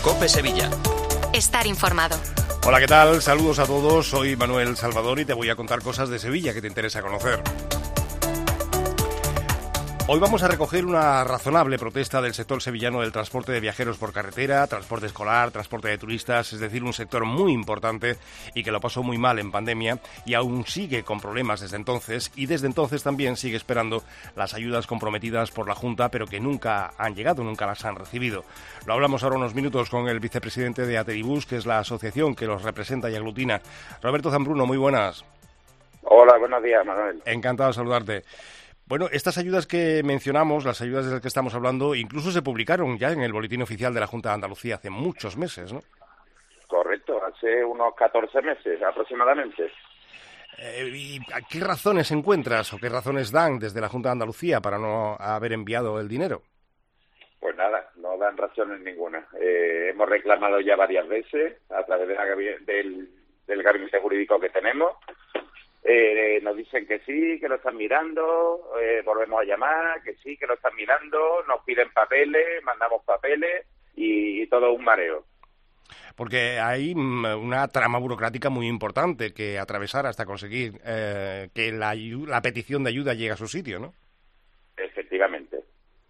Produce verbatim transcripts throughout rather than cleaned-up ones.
COPE Sevilla. Estar informado. Hola, ¿qué tal? Saludos a todos. Soy Manuel Salvador y te voy a contar cosas de Sevilla que te interesa conocer. Hoy vamos a recoger una razonable protesta del sector sevillano del transporte de viajeros por carretera, transporte escolar, transporte de turistas, es decir, un sector muy importante y que lo pasó muy mal en pandemia y aún sigue con problemas desde entonces y desde entonces también sigue esperando las ayudas comprometidas por la Junta, pero que nunca han llegado, nunca las han recibido. Lo hablamos ahora unos minutos con el vicepresidente de Ateribus, que es la asociación que los representa y aglutina. Roberto Zambruno, muy buenas. Hola, buenos días, Manuel. Encantado de saludarte. Bueno, estas ayudas que mencionamos, las ayudas de las que estamos hablando, incluso se publicaron ya en el Boletín Oficial de la Junta de Andalucía hace muchos meses, ¿no? Correcto, hace unos catorce meses aproximadamente. Eh, ¿Y qué razones encuentras o qué razones dan desde la Junta de Andalucía para no haber enviado el dinero? Pues nada, no dan razones ninguna. Eh, hemos reclamado ya varias veces a través de la, del, del gabinete jurídico que tenemos. Eh, nos dicen que sí, que lo están mirando, eh, volvemos a llamar, que sí, que lo están mirando, nos piden papeles, mandamos papeles y, y todo un mareo. Porque hay una trama burocrática muy importante que atravesar hasta conseguir eh, que la, la petición de ayuda llegue a su sitio, ¿no? Efectivamente.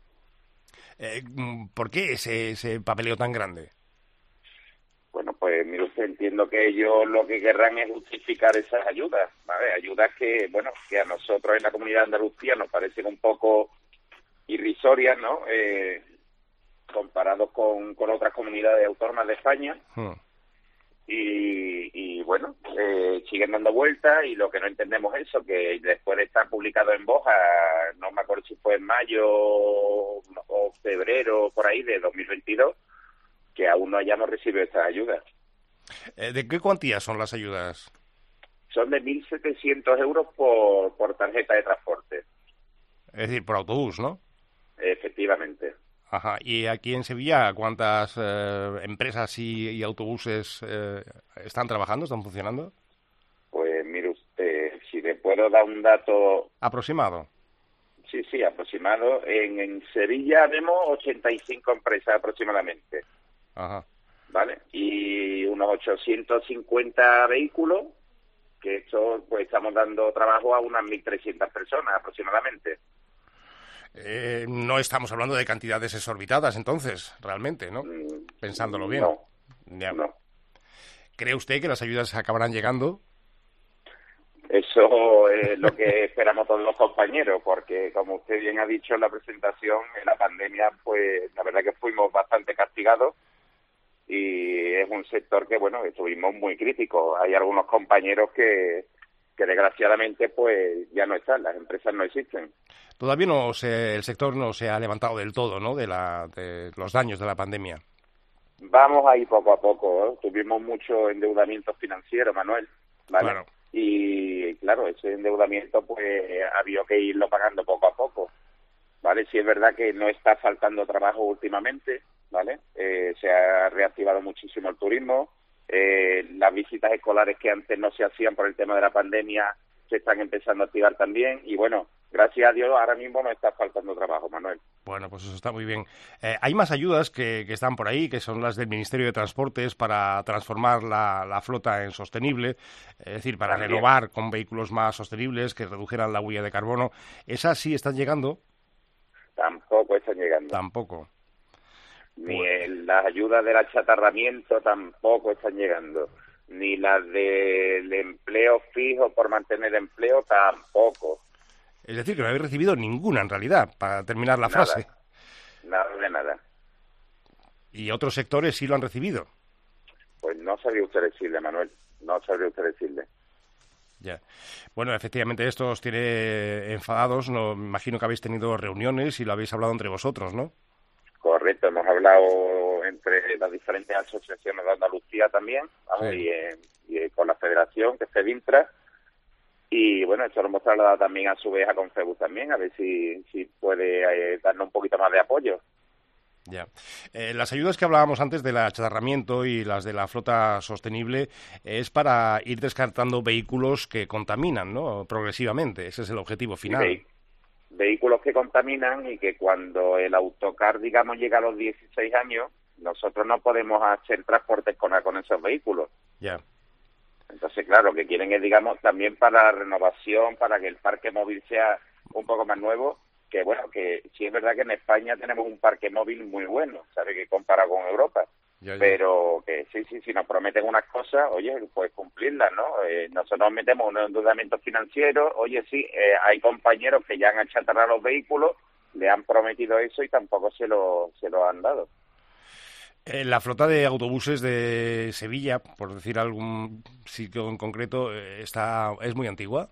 Eh, ¿Por qué ese, ese papeleo tan grande? Bueno, pues mire usted, entiendo que ellos lo que querrán es justificar esas ayudas, ¿vale? Ayudas que, bueno, que a nosotros en la Comunidad de Andalucía nos parecen un poco irrisorias, ¿no? Eh, comparados con, con otras comunidades autónomas de España. Hmm. Y, y bueno, eh, siguen dando vueltas y lo que no entendemos es eso, que después de estar publicado en Boja, no me acuerdo si fue en mayo o febrero, por ahí, de dos mil veintidós, que aún no hayamos recibido estas ayudas. Eh, ¿De qué cuantía son las ayudas? Son de mil setecientos euros por, por tarjeta de transporte. Es decir, por autobús, ¿no? Efectivamente. Ajá. ¿Y aquí en Sevilla cuántas eh, empresas y, y autobuses eh, están trabajando, están funcionando? Pues mire usted, si le puedo dar un dato... ¿Aproximado? Sí, sí, aproximado. En, en Sevilla vemos ochenta y cinco empresas aproximadamente. Ajá. ¿Vale? Y unos ochocientos cincuenta vehículos, que esto, pues estamos dando trabajo a unas mil trescientas personas aproximadamente. Eh, no estamos hablando de cantidades exorbitadas, entonces, realmente, ¿no? Mm, Pensándolo bien. No, ya. no. ¿Cree usted que las ayudas acabarán llegando? Eso es lo que esperamos todos los compañeros, porque como usted bien ha dicho en la presentación, en la pandemia, pues la verdad que fuimos bastante castigados y es un sector que, bueno, estuvimos muy críticos. Hay algunos compañeros que, que desgraciadamente, pues ya no están, las empresas no existen. Todavía no se, el sector no se ha levantado del todo, ¿no?, de, la, de los daños de la pandemia. Vamos ahí poco a poco, ¿eh? Tuvimos mucho endeudamiento financiero, Manuel, ¿vale? Claro. Y claro, ese endeudamiento pues ha habido que irlo pagando poco a poco, ¿vale? Sí es verdad que no está faltando trabajo últimamente, ¿vale? Eh, se ha reactivado muchísimo el turismo, eh, las visitas escolares que antes no se hacían por el tema de la pandemia se están empezando a activar también y bueno, gracias a Dios ahora mismo no está faltando trabajo, Manuel. Bueno, pues eso está muy bien. Eh, hay más ayudas que, que están por ahí, que son las del Ministerio de Transportes para transformar la, la flota en sostenible, es decir, para También. renovar con vehículos más sostenibles que redujeran la huella de carbono. ¿Esas sí están llegando? Tampoco están llegando. Tampoco. Ni Bueno. el, las ayudas del achatarramiento tampoco están llegando. Ni las del empleo fijo por mantener empleo tampoco. Es decir, que no habéis recibido ninguna, en realidad, para terminar la Nada, frase. Nada de nada. ¿Y otros sectores sí lo han recibido? Pues no sabría usted decirle, Manuel. No sabría usted decirle. Ya. Bueno, efectivamente, esto os tiene enfadados. No, me imagino que habéis tenido reuniones y lo habéis hablado entre vosotros, ¿no? Correcto, hemos hablado entre las diferentes asociaciones de Andalucía también, ¿vamos? Sí. y, eh, y con la federación, que es FEDINTRA. Y bueno, esto lo hemos trasladado también a su vez a Confebus también, a ver si, si puede eh, darnos un poquito más de apoyo. Ya. Eh, las ayudas que hablábamos antes del achatarramiento y las de la flota sostenible es para ir descartando vehículos que contaminan, ¿no?, progresivamente. Ese es el objetivo final. Vehi- vehículos que contaminan y que cuando el autocar, digamos, llega a los dieciséis años, nosotros no podemos hacer transporte escolar con esos vehículos. Ya. Entonces, claro, lo que quieren es, digamos, también para la renovación, para que el parque móvil sea un poco más nuevo, que bueno, que sí es verdad que en España tenemos un parque móvil muy bueno, ¿sabes? Que comparado con Europa. Ya, ya. Pero que sí, sí, si nos prometen unas cosas, oye, pues cumplirlas, ¿no? Eh, nosotros nos metemos en un endeudamiento financiero, oye, sí, eh, hay compañeros que ya han achatarrado los vehículos, le han prometido eso y tampoco se lo, se lo han dado. Eh, la flota de autobuses de Sevilla, por decir algún sitio en concreto, está es muy antigua.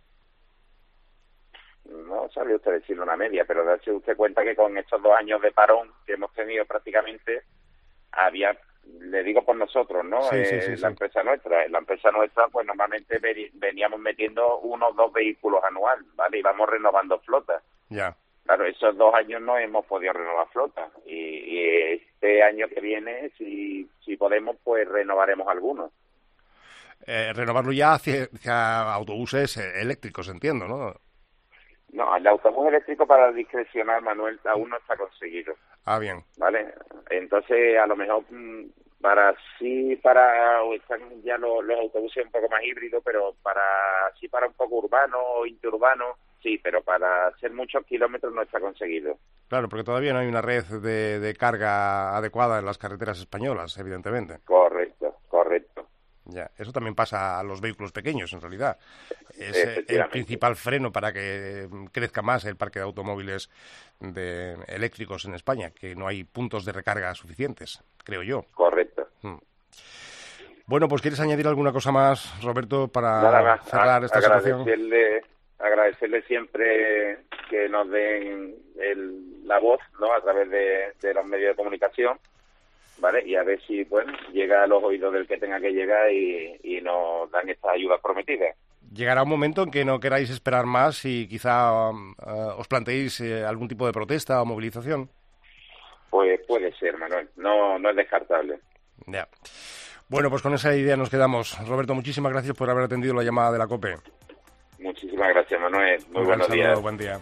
No sabría usted decirle una media, pero darse usted cuenta que con estos dos años de parón que hemos tenido prácticamente, había, le digo por nosotros, ¿no? Sí, eh, sí, sí, la sí. empresa nuestra, la empresa nuestra, pues normalmente veníamos metiendo uno o dos vehículos anual, ¿vale? Y vamos renovando flotas. Ya. Claro, esos dos años no hemos podido renovar flota y, y este año que viene, si si podemos, pues renovaremos algunos. Eh, renovarlo ya hacia, hacia autobuses eléctricos, entiendo, ¿no? No, el autobús eléctrico para discrecional, Manuel, aún no está conseguido. Ah, bien. ¿Vale? Entonces, a lo mejor para sí, para están ya los, los autobuses un poco más híbridos, pero para sí para un poco urbano o interurbano, sí, pero para hacer muchos kilómetros no está conseguido. Claro, porque todavía no hay una red de, de carga adecuada en las carreteras españolas, evidentemente. Correcto, correcto. Ya, eso también pasa a los vehículos pequeños, en realidad. Es el principal freno para que crezca más el parque de automóviles de eléctricos en España, que no hay puntos de recarga suficientes, creo yo. Correcto. Hmm. Bueno, pues ¿quieres añadir alguna cosa más, Roberto, para Nada más, cerrar a, esta agradecerle, situación? Agradecerle siempre que nos den el, la voz, ¿no?, a través de, de los medios de comunicación, ¿vale? Y a ver si, bueno, llega a los oídos del que tenga que llegar y, y nos dan estas ayudas prometidas. Llegará un momento en que no queráis esperar más y quizá uh, os planteéis uh, algún tipo de protesta o movilización. Pues puede ser, Manuel. No, no es descartable. Ya. Bueno, pues con esa idea nos quedamos. Roberto, muchísimas gracias por haber atendido la llamada de la COPE. Muchísimas gracias, Manuel. Muy Un buenos saludo, días. Buen día.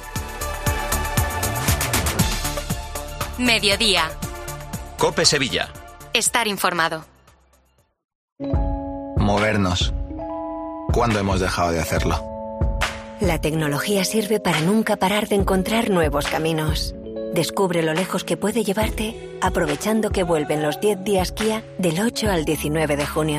Mediodía. COPE Sevilla. Estar informado. Movernos. ¿Cuándo hemos dejado de hacerlo? La tecnología sirve para nunca parar de encontrar nuevos caminos. Descubre lo lejos que puede llevarte aprovechando que vuelven los diez días Kia del ocho al diecinueve de junio.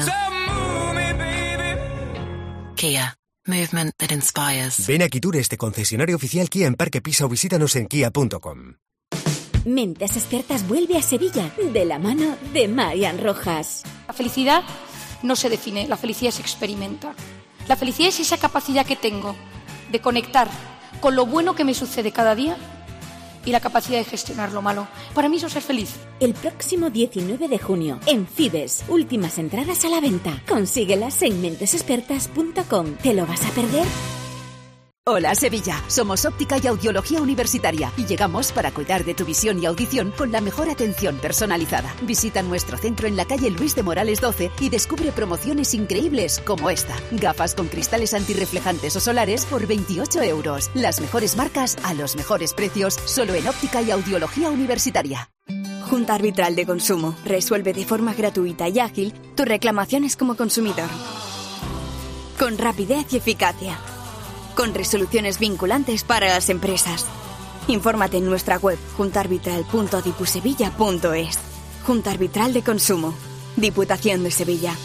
Kia. Movement that inspires. Ven a Quitur, este concesionario oficial Kia en Parque Pisa o visítanos en kia punto com. Mentes Expertas vuelve a Sevilla de la mano de Marian Rojas. La felicidad no se define, la felicidad se experimenta. La felicidad es esa capacidad que tengo de conectar con lo bueno que me sucede cada día y la capacidad de gestionar lo malo. Para mí eso es ser feliz. El próximo diecinueve de junio, en Fibes, últimas entradas a la venta. Consíguelas en mentes expertas punto com. ¿Te lo vas a perder? Hola Sevilla, somos Óptica y Audiología Universitaria y llegamos para cuidar de tu visión y audición con la mejor atención personalizada. Visita nuestro centro en la calle Luis de Morales doce y descubre promociones increíbles como esta. Gafas con cristales antirreflejantes o solares por veintiocho euros. Las mejores marcas a los mejores precios, solo en Óptica y Audiología Universitaria. Junta Arbitral de Consumo. Resuelve de forma gratuita y ágil tus reclamaciones como consumidor. Con rapidez y eficacia. Con resoluciones vinculantes para las empresas. Infórmate en nuestra web juntaarbitral punto dipusevilla punto es. Junta Arbitral de Consumo. Diputación de Sevilla.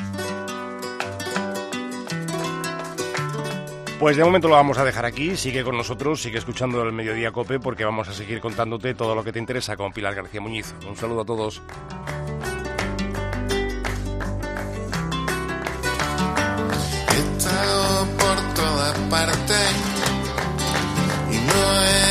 Pues de momento lo vamos a dejar aquí. Sigue con nosotros, sigue escuchando el Mediodía COPE porque vamos a seguir contándote todo lo que te interesa con Pilar García Muñiz. Un saludo a todos. Por todas partes y no es